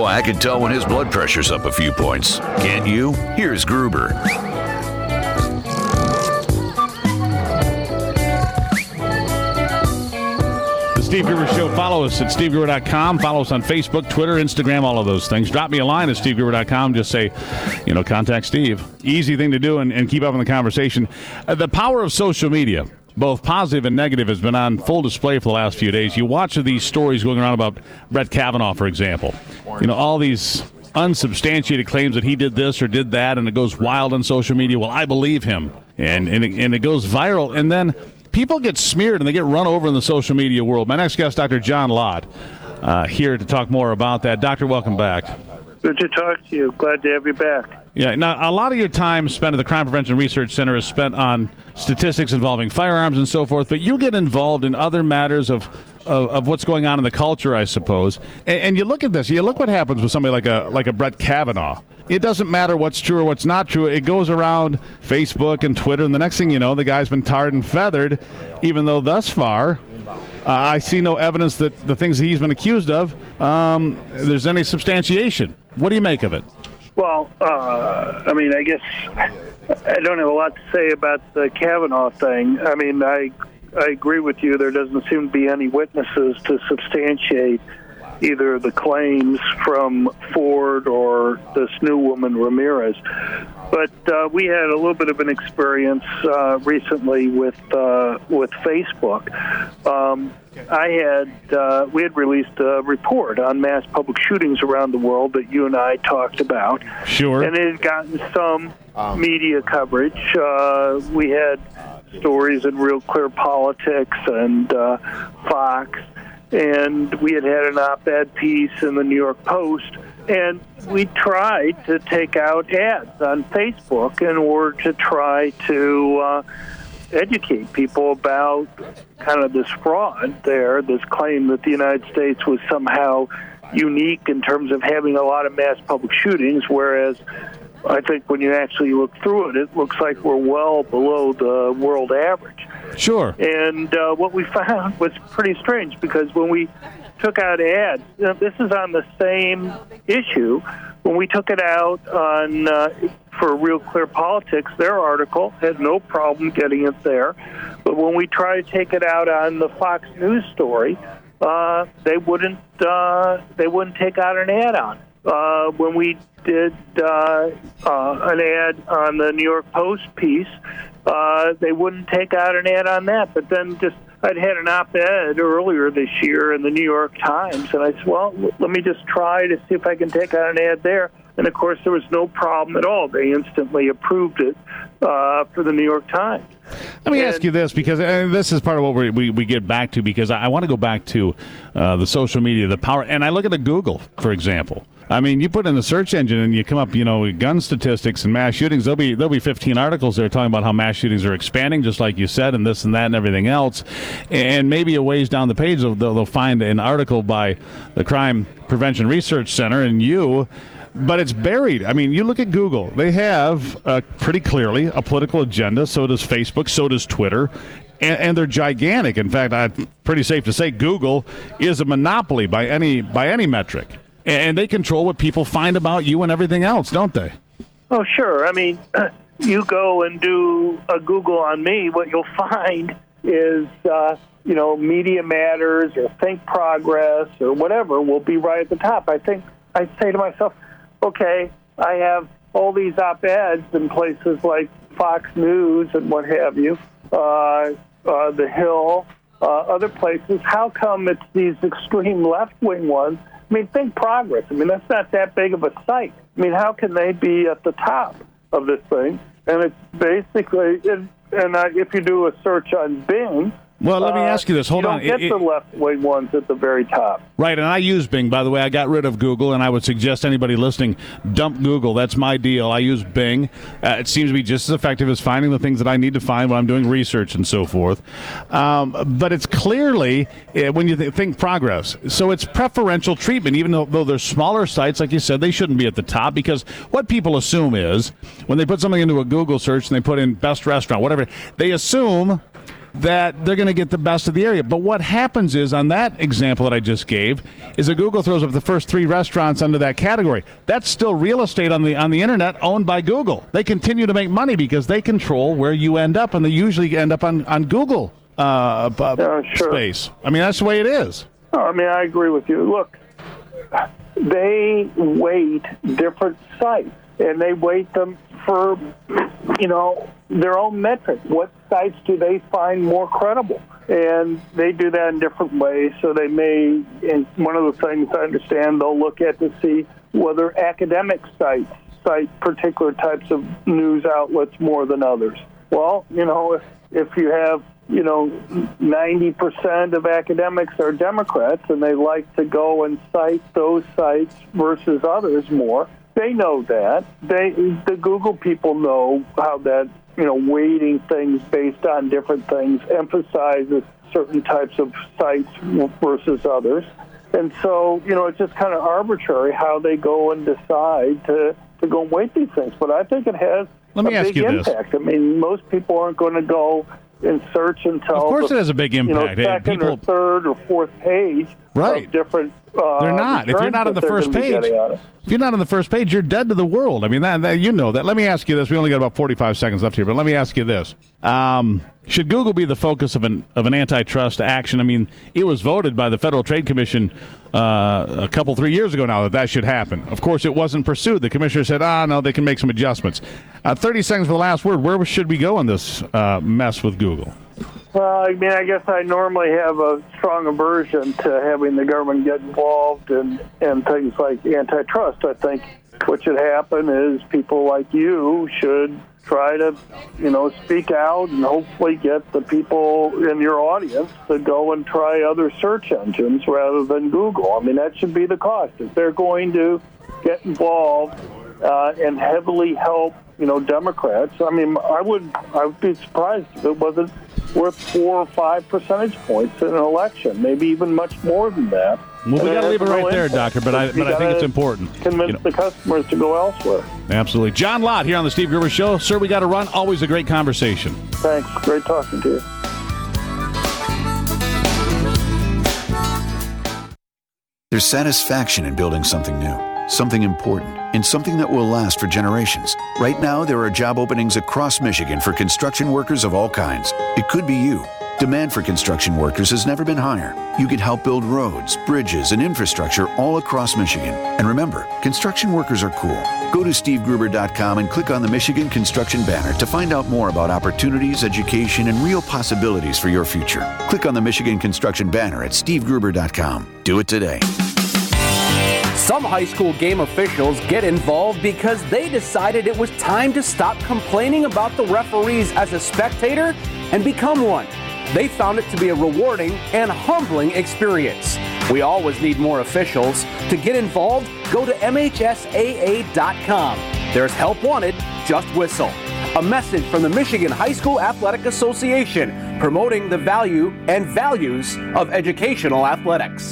Boy, I can tell when his blood pressure's up a few points. Can't you? Here's Gruber. The Steve Gruber Show. Follow us at stevegruber.com. Follow us on Facebook, Twitter, Instagram, all of those things. Drop me a line at stevegruber.com. Just say, contact Steve. Easy thing to do and keep up in the conversation. The power of social media, both positive and negative, has been on full display for the last few days. You watch these stories going around about Brett Kavanaugh, for example. All these unsubstantiated claims that he did this or did that, and it goes wild on social media. Well, I believe him. And it goes viral. And then people get smeared and they get run over in the social media world. My next guest, Dr. John Lott, here to talk more about that. Doctor, welcome back. Good to talk to you. Glad to have you back. Yeah, now a lot of your time spent at the Crime Prevention Research Center is spent on statistics involving firearms and so forth, but you get involved in other matters of what's going on in the culture, I suppose. And you look at this, you look what happens with somebody like a Brett Kavanaugh. It doesn't matter what's true or what's not true. It goes around Facebook and Twitter, and the next thing you know, the guy's been tarred and feathered, even though thus far I see no evidence that the things he's been accused of, there's any substantiation. What do you make of it? Well, I guess I don't have a lot to say about the Kavanaugh thing. I agree with you. There doesn't seem to be any witnesses to substantiate either the claims from Ford or this new woman, Ramirez. But we had a little bit of an experience recently with Facebook. We had released a report on mass public shootings around the world that you and I talked about. Sure. And it had gotten some media coverage. We had stories in Real Clear Politics and Fox, and we had an op-ed piece in the New York Post. And we tried to take out ads on Facebook in order to try to educate people about kind of this fraud there, this claim that the United States was somehow unique in terms of having a lot of mass public shootings, whereas I think when you actually look through it, it looks like we're well below the world average. Sure. And what we found was pretty strange, because when we took out ads, this is on the same issue. When we took it out on for Real Clear Politics, their article had no problem getting it there. But when we tried to take it out on the Fox News story, they wouldn't take out an ad on it. When we did an ad on the New York Post piece, they wouldn't take out an ad on that. But then I'd had an op-ed earlier this year in the New York Times, and I said, well, let me just try to see if I can take out an ad there. And, of course, there was no problem at all. They instantly approved it for the New York Times. Let me ask you this, because this is part of what we get back to, because I want to go back to the social media, the power. And I look at the Google, for example. I mean, you put in the search engine and you come up, gun statistics and mass shootings. There'll be 15 articles there talking about how mass shootings are expanding, just like you said, and this and that and everything else. And maybe a ways down the page, they'll find an article by the Crime Prevention Research Center and you. But it's buried. I mean, you look at Google. They have pretty clearly a political agenda. So does Facebook. So does Twitter. And they're gigantic. In fact, I'm pretty safe to say Google is a monopoly by any metric. And they control what people find about you and everything else, don't they? Oh, sure. I mean, you go and do a Google on me, what you'll find is, Media Matters or Think Progress or whatever will be right at the top. I think I say to myself, okay, I have all these op-eds in places like Fox News and what have you, The Hill, other places. How come it's these extreme left-wing ones? I mean, Think Progress. I mean, that's not that big of a site. I mean, how can they be at the top of this thing? And it's basically, if you do a search on Bing, well, let me ask you this. Hold on. You don't get the left-wing ones at the very top. Right, and I use Bing. By the way, I got rid of Google, and I would suggest anybody listening, dump Google. That's my deal. I use Bing. It seems to be just as effective as finding the things that I need to find when I'm doing research and so forth. But it's clearly, when you think Progress, so it's preferential treatment, even though they're smaller sites, like you said, they shouldn't be at the top, because what people assume is, when they put something into a Google search and they put in best restaurant, whatever, they assume that they're going to get the best of the area. But what happens is, on that example that I just gave, is that Google throws up the first 3 restaurants under that category. That's still real estate on the internet owned by Google. They continue to make money because they control where you end up, and they usually end up on Google space. I mean, that's the way it is. I mean, I agree with you. Look, they weight different sites, and they weight them for, their own metric. What sites do they find more credible? And they do that in different ways. So they may, and one of the things I understand, they'll look at to see whether academic sites cite particular types of news outlets more than others. Well, if you have 90% of academics are Democrats, and they like to go and cite those sites versus others more. They know that. The Google people know how that, weighting things based on different things emphasizes certain types of sites versus others. And so, it's just kind of arbitrary how they go and decide to go and weight these things. But I think it has a big impact. I mean, most people aren't going to go and search until of course it has a big impact. Second or third or fourth page of different. They're not. If you're not on the first page, you're dead to the world. I mean, that that. Let me ask you this. We only got about 45 seconds left here, but let me ask you this: should Google be the focus of an antitrust action? I mean, it was voted by the Federal Trade Commission a 3 years ago now that should happen. Of course, it wasn't pursued. The commissioner said, no, they can make some adjustments. 30 seconds for the last word. Where should we go in this mess with Google? Well, I mean, I guess I normally have a strong aversion to having the government get involved in things like antitrust. I think what should happen is people like you should try to, speak out and hopefully get the people in your audience to go and try other search engines rather than Google. I mean, that should be the cost. If they're going to get involved and heavily help, Democrats, I mean, I would be surprised if it wasn't worth 4 or 5 percentage points in an election, maybe even much more than that. Well, we got to leave it right there, Doctor, but I think it's important. Convince the customers to go elsewhere. Absolutely. John Lott here on the Steve Gruber Show. Sir, we got to run. Always a great conversation. Thanks. Great talking to you. There's satisfaction in building something new, something important, and something that will last for generations. Right now, there are job openings across Michigan for construction workers of all kinds. It could be you. Demand for construction workers has never been higher. You can help build roads, bridges, and infrastructure all across Michigan. And remember, construction workers are cool. Go to stevegruber.com and click on the Michigan Construction banner to find out more about opportunities, education, and real possibilities for your future. Click on the Michigan Construction banner at stevegruber.com. Do it today. Some high school game officials get involved because they decided it was time to stop complaining about the referees as a spectator and become one. They found it to be a rewarding and humbling experience. We always need more officials. To get involved, go to MHSAA.com. There's help wanted, just whistle. A message from the Michigan High School Athletic Association, promoting the value and values of educational athletics.